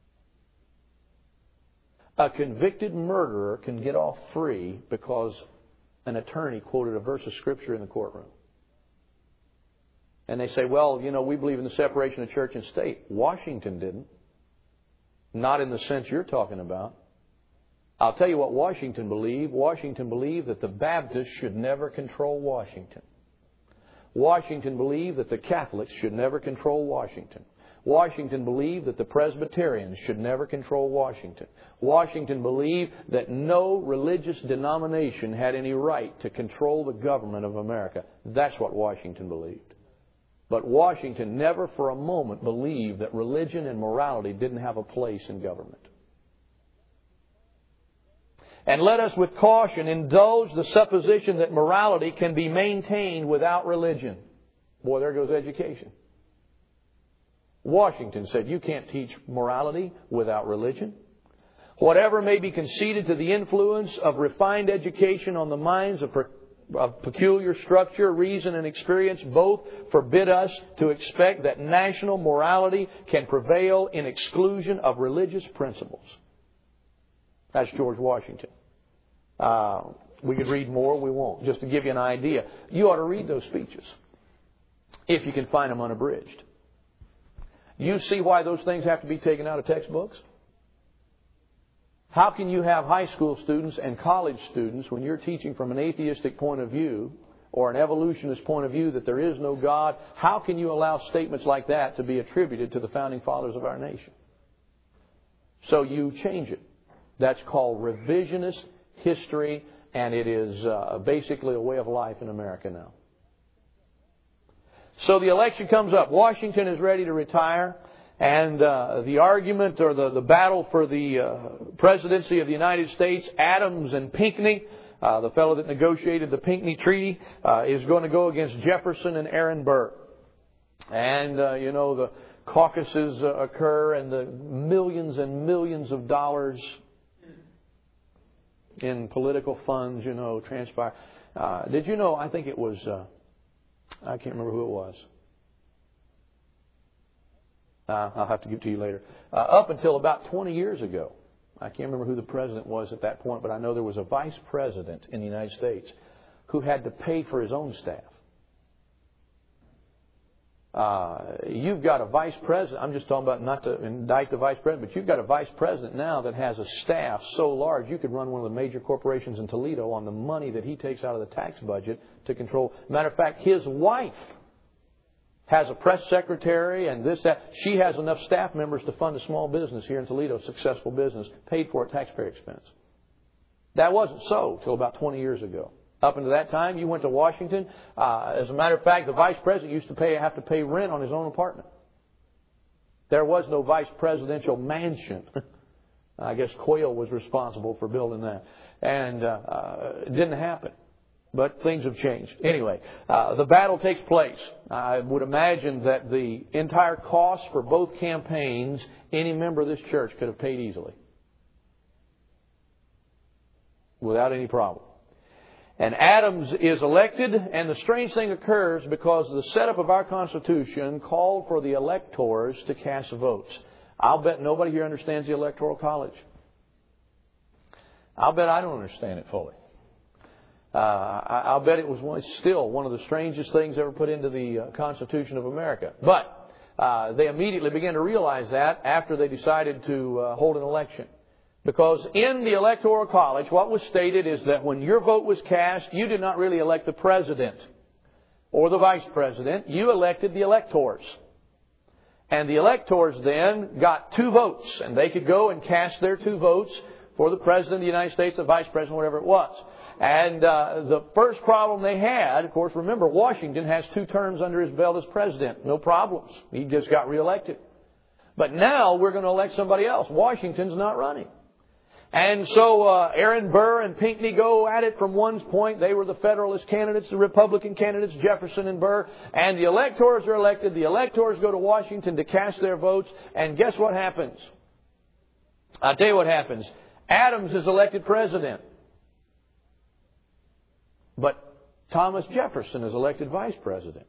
S1: A convicted murderer can get off free because an attorney quoted a verse of Scripture in the courtroom. And they say, well, you know, we believe in the separation of church and state. Washington didn't. Not in the sense you're talking about. I'll tell you what Washington believed. Washington believed that the Baptists should never control Washington. Washington believed that the Catholics should never control Washington. Washington believed that the Presbyterians should never control Washington. Washington believed that no religious denomination had any right to control the government of America. That's what Washington believed. But Washington never for a moment believed that religion and morality didn't have a place in government. And let us with caution indulge the supposition that morality can be maintained without religion. Boy, there goes education. Washington said, you can't teach morality without religion. Whatever may be conceded to the influence of refined education on the minds of, of peculiar structure, reason, and experience both forbid us to expect that national morality can prevail in exclusion of religious principles. That's George Washington. Uh, we could read more, we won't. Just to give you an idea. You ought to read those speeches if you can find them unabridged. You see why those things have to be taken out of textbooks? How can you have high school students and college students, when you're teaching from an atheistic point of view or an evolutionist point of view that there is no God, how can you allow statements like that to be attributed to the founding fathers of our nation? So you change it. That's called revisionist history, and it is uh, basically a way of life in America now. So the election comes up. Washington is ready to retire. And uh, the argument or the, the battle for the uh, presidency of the United States, Adams and Pinckney, uh, the fellow that negotiated the Pinckney Treaty, uh, is going to go against Jefferson and Aaron Burr. And, uh, you know, the caucuses uh, occur and the millions and millions of dollars in political funds, you know, transpire. Uh, did you know, I think it was, uh, I can't remember who it was. Uh, I'll have to give it to you later. Uh, up until about twenty years ago, I can't remember who the president was at that point, but I know there was a vice president in the United States who had to pay for his own staff. Uh, you've got a vice president, I'm just talking about not to indict the vice president, but you've got a vice president now that has a staff so large you could run one of the major corporations in Toledo on the money that he takes out of the tax budget to control. Matter of fact, his wife has a press secretary and this, that. She has enough staff members to fund a small business here in Toledo, successful business, paid for at taxpayer expense. That wasn't so until about twenty years ago. Up until that time, you went to Washington. Uh, as a matter of fact, the vice president used to pay have to pay rent on his own apartment. There was no vice presidential mansion. I guess Quayle was responsible for building that. And uh, uh, it didn't happen. But things have changed. Anyway, uh, the battle takes place. I would imagine that the entire cost for both campaigns, any member of this church could have paid easily. Without any problem. And Adams is elected, and the strange thing occurs because the setup of our Constitution called for the electors to cast votes. I'll bet nobody here understands the Electoral College. I'll bet I don't understand it fully. Uh, I'll bet it was one, still one of the strangest things ever put into the uh, Constitution of America. But uh, they immediately began to realize that after they decided to uh, hold an election. Because in the Electoral College, what was stated is that when your vote was cast, you did not really elect the president or the vice president. You elected the electors. And the electors then got two votes. And they could go and cast their two votes for the president of the United States, the vice president, whatever it was. And uh, the first problem they had, of course, remember, Washington has two terms under his belt as president. No problems. He just got reelected. But now we're going to elect somebody else. Washington's not running. And so uh, Aaron Burr and Pinckney go at it from one point. They were the Federalist candidates, the Republican candidates, Jefferson and Burr. And the electors are elected. The electors go to Washington to cast their votes. And guess what happens? I'll tell you what happens. Adams is elected president. But Thomas Jefferson is elected vice president.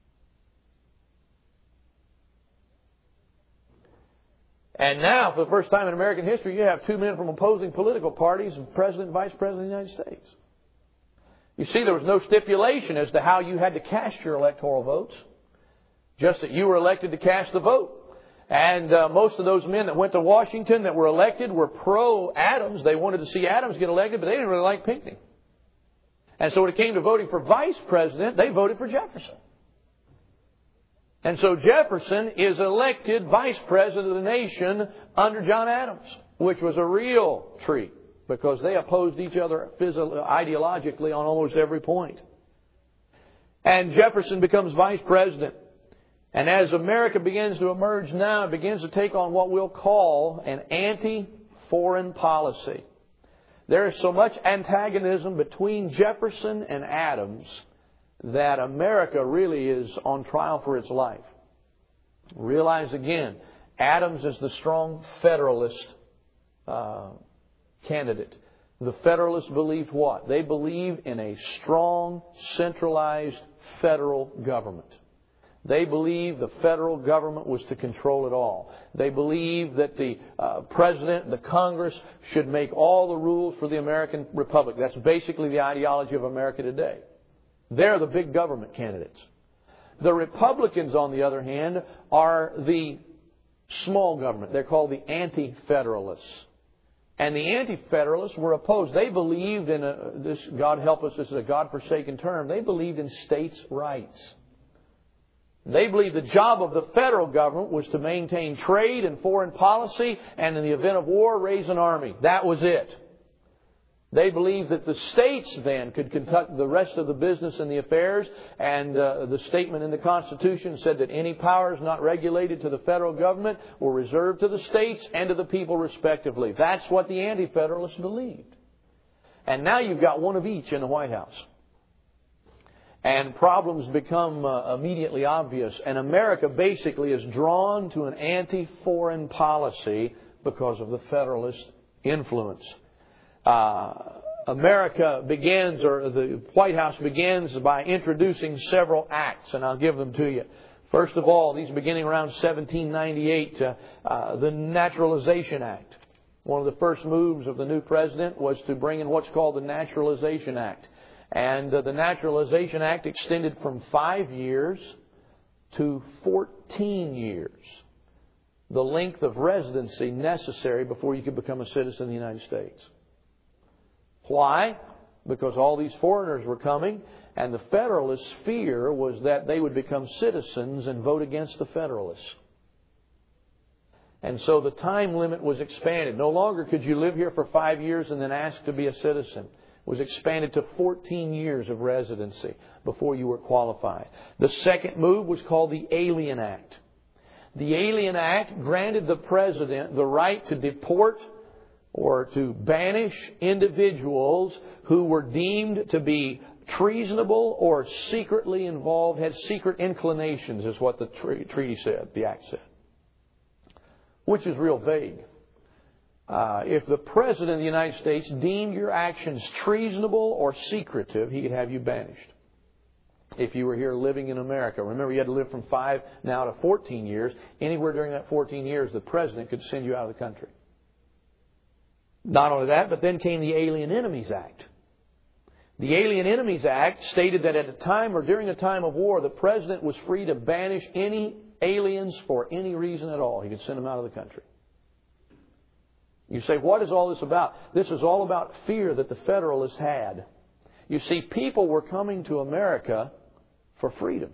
S1: And now, for the first time in American history, you have two men from opposing political parties, president and vice president of the United States. You see, there was no stipulation as to how you had to cast your electoral votes. Just that you were elected to cast the vote. And uh, most of those men that went to Washington that were elected were pro-Adams. They wanted to see Adams get elected, but they didn't really like Pinckney. And so when it came to voting for vice president, they voted for Jefferson. And so Jefferson is elected vice president of the nation under John Adams, which was a real treat because they opposed each other ideologically on almost every point. And Jefferson becomes vice president. And as America begins to emerge now, it begins to take on what we'll call an anti-foreign policy. There is so much antagonism between Jefferson and Adams that America really is on trial for its life. Realize again, Adams is the strong Federalist uh, candidate. The Federalists believed what? They believed in a strong, centralized federal government. They believed the federal government was to control it all. They believed that the uh, President, the Congress, should make all the rules for the American Republic. That's basically the ideology of America today. They're the big government candidates. The Republicans, on the other hand, are the small government. They're called the Anti-Federalists. And the Anti-Federalists were opposed. They believed in a, this, God help us, this is a God-forsaken term, they believed in states' rights. They believed the job of the federal government was to maintain trade and foreign policy, and in the event of war, raise an army. That was it. They believed that the states then could conduct the rest of the business and the affairs, and uh, the statement in the Constitution said that any powers not regulated to the federal government were reserved to the states and to the people respectively. That's what the Anti-Federalists believed. And now you've got one of each in the White House. And problems become uh, immediately obvious. And America basically is drawn to an anti-foreign policy because of the Federalist influence. Uh, America begins, or the White House begins by introducing several acts, and I'll give them to you. First of all, these beginning around seventeen ninety-eight, uh, uh, the Naturalization Act. One of the first moves of the new president was to bring in what's called the Naturalization Act. And uh, the Naturalization Act extended from five years to fourteen years, the length of residency necessary before you could become a citizen of the United States. Why? Because all these foreigners were coming, and the Federalists' fear was that they would become citizens and vote against the Federalists. And so the time limit was expanded. No longer could you live here for five years and then ask to be a citizen. It was expanded to fourteen years of residency before you were qualified. The second move was called the Alien Act. The Alien Act granted the President the right to deport or to banish individuals who were deemed to be treasonable or secretly involved, had secret inclinations, is what the treaty said, the act said. Which is real vague. Uh, if the President of the United States deemed your actions treasonable or secretive, he could have you banished. If you were here living in America. Remember, you had to live from five now to fourteen years. Anywhere during that fourteen years, the President could send you out of the country. Not only that, but then came the Alien Enemies Act. The Alien Enemies Act stated that at a time or during a time of war, the President was free to banish any aliens for any reason at all. He could send them out of the country. You say, what is all this about? This is all about fear that the Federalists had. You see, people were coming to America for freedom.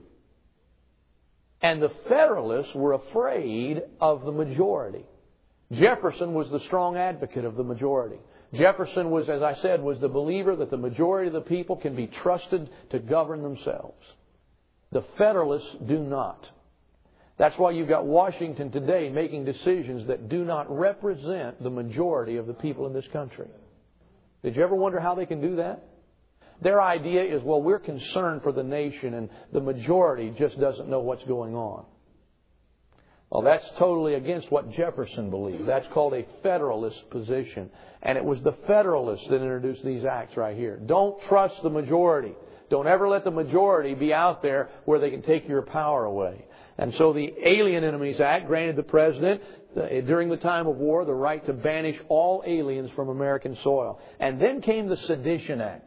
S1: And the Federalists were afraid of the majority. Jefferson was the strong advocate of the majority. Jefferson was, as I said, was the believer that the majority of the people can be trusted to govern themselves. The Federalists do not. That's why you've got Washington today making decisions that do not represent the majority of the people in this country. Did you ever wonder how they can do that? Their idea is, well, we're concerned for the nation and the majority just doesn't know what's going on. Well, that's totally against what Jefferson believed. That's called a Federalist position. And it was the Federalists that introduced these acts right here. Don't trust the majority. Don't ever let the majority be out there where they can take your power away. And so the Alien Enemies Act granted the President, during the time of war, the right to banish all aliens from American soil. And then came the Sedition Act.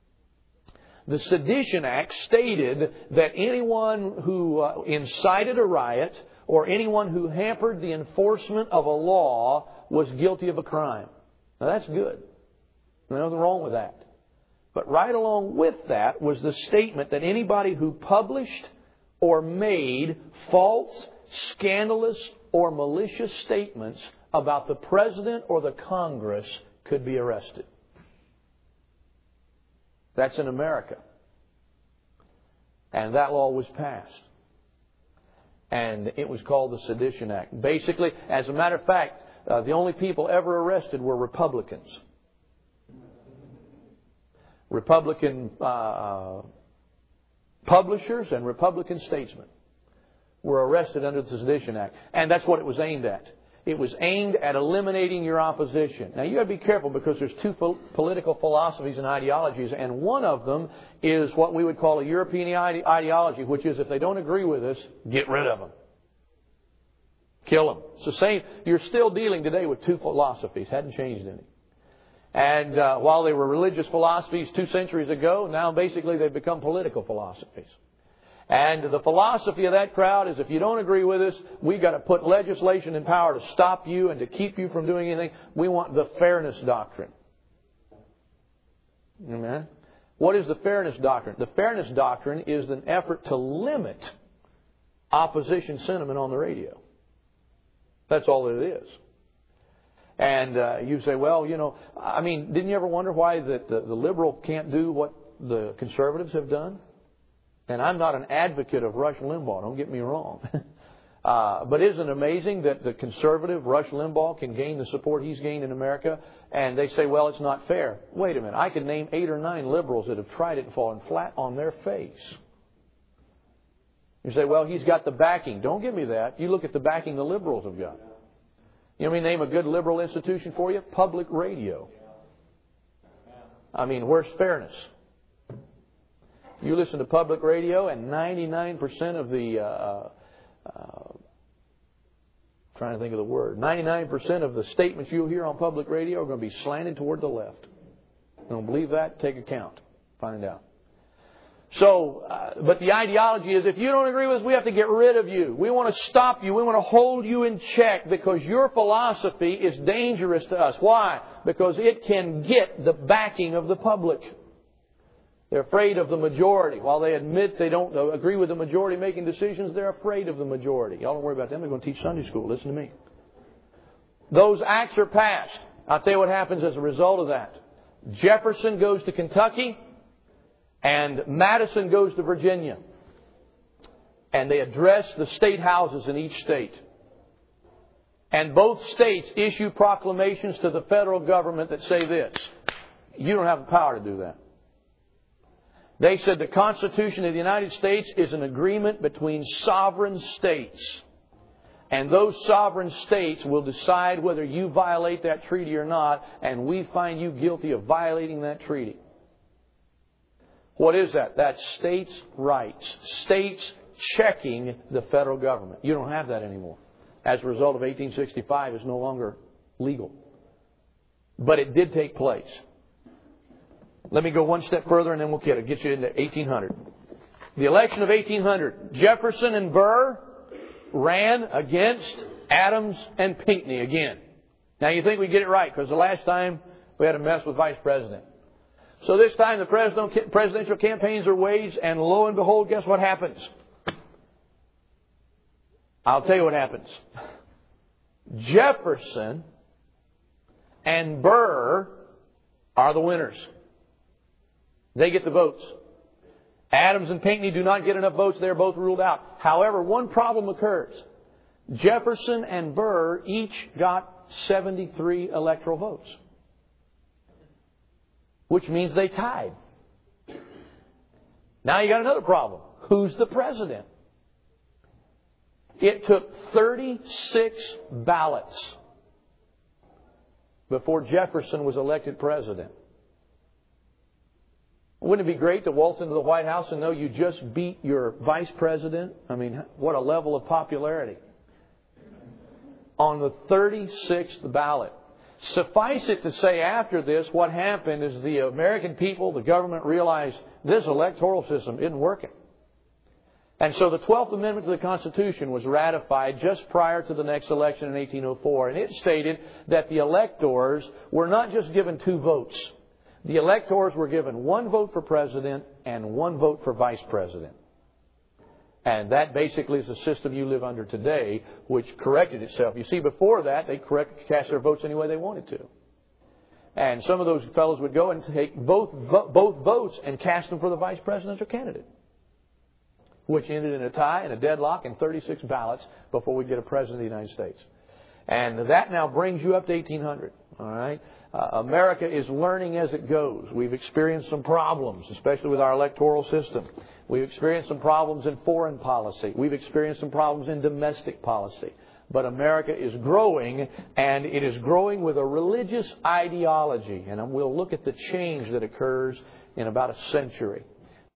S1: The Sedition Act stated that anyone who uh, incited a riot or anyone who hampered the enforcement of a law was guilty of a crime. Now that's good. There's nothing wrong with that. But right along with that was the statement that anybody who published or made false, scandalous, or malicious statements about the President or the Congress could be arrested. That's in America. And that law was passed. And it was called the Sedition Act. Basically, as a matter of fact, uh, the only people ever arrested were Republicans. Republican uh, publishers and Republican statesmen. were arrested under the Sedition Act. And that's what it was aimed at. It was aimed at eliminating your opposition. Now, you got to be careful because there's two pol- political philosophies and ideologies, and one of them is what we would call a European ide- ideology, which is if they don't agree with us, get rid of them. Kill them. It's the same. You're still dealing today with two philosophies. Hadn't changed any. And uh, while they were religious philosophies two centuries ago, now basically they've become political philosophies. And the philosophy of that crowd is if you don't agree with us, we've got to put legislation in power to stop you and to keep you from doing anything. We want the fairness doctrine. Amen? What is the fairness doctrine? The fairness doctrine is an effort to limit opposition sentiment on the radio. That's all it is. And uh, you say, well, you know, I mean, didn't you ever wonder why that the, the liberal can't do what the conservatives have done? And I'm not an advocate of Rush Limbaugh, don't get me wrong. uh, but isn't it amazing that the conservative Rush Limbaugh can gain the support he's gained in America? And they say, well, it's not fair. Wait a minute, I could name eight or nine liberals that have tried it and fallen flat on their face. You say, well, he's got the backing. Don't give me that. You look at the backing the liberals have got. You know what I mean? Name a good liberal institution for you? Public radio. I mean, where's fairness? You listen to public radio, and ninety-nine percent of the, uh, uh, trying to think of the word, ninety-nine percent of the statements you'll hear on public radio are going to be slanted toward the left. Don't believe that? Take account. Find out. So, uh, but the ideology is if you don't agree with us, we have to get rid of you. We want to stop you. We want to hold you in check because your philosophy is dangerous to us. Why? Because it can get the backing of the public. They're afraid of the majority. While they admit they don't agree with the majority making decisions, they're afraid of the majority. Y'all don't worry about them. They're going to teach Sunday school. Listen to me. Those acts are passed. I'll tell you what happens as a result of that. Jefferson goes to Kentucky and Madison goes to Virginia. And they address the state houses in each state. And both states issue proclamations to the federal government that say this. You don't have the power to do that. They said the Constitution of the United States is an agreement between sovereign states. And those sovereign states will decide whether you violate that treaty or not, and we find you guilty of violating that treaty. What is that? That's states' rights. States checking the federal government. You don't have that anymore. As a result of eighteen sixty-five, it's no longer legal. But it did take place. Let me go one step further and then we'll get it. Get you into eighteen hundred. The election of eighteen hundred. Jefferson and Burr ran against Adams and Pinckney again. Now you think we get it right because the last time we had a mess with vice president. So this time the presidential campaigns are waged and lo and behold, guess what happens? I'll tell you what happens. Jefferson and Burr are the winners. They get the votes. Adams and Pinckney do not get enough votes. They're both ruled out. However, one problem occurs. Jefferson and Burr each got seventy-three electoral votes. Which means they tied. Now you got another problem. Who's the president? It took thirty-six ballots before Jefferson was elected president. Wouldn't it be great to waltz into the White House and know you just beat your vice president? I mean, what a level of popularity. On the thirty-sixth ballot. Suffice it to say after this, what happened is the American people, the government realized this electoral system isn't working. And so the twelfth Amendment to the Constitution was ratified just prior to the next election in eighteen oh four. And it stated that the electors were not just given two votes. The electors were given one vote for president and one vote for vice president. And that basically is the system you live under today, which corrected itself. You see, before that, they correct, cast their votes any way they wanted to. And some of those fellows would go and take both, both votes and cast them for the vice presidential candidate, which ended in a tie and a deadlock and thirty-six ballots before we get a president of the United States. And that now brings you up to eighteen hundred. All right? Uh, America is learning as it goes. We've experienced some problems, especially with our electoral system. We've experienced some problems in foreign policy. We've experienced some problems in domestic policy. But America is growing, and it is growing with a religious ideology. And we'll look at the change that occurs in about a century.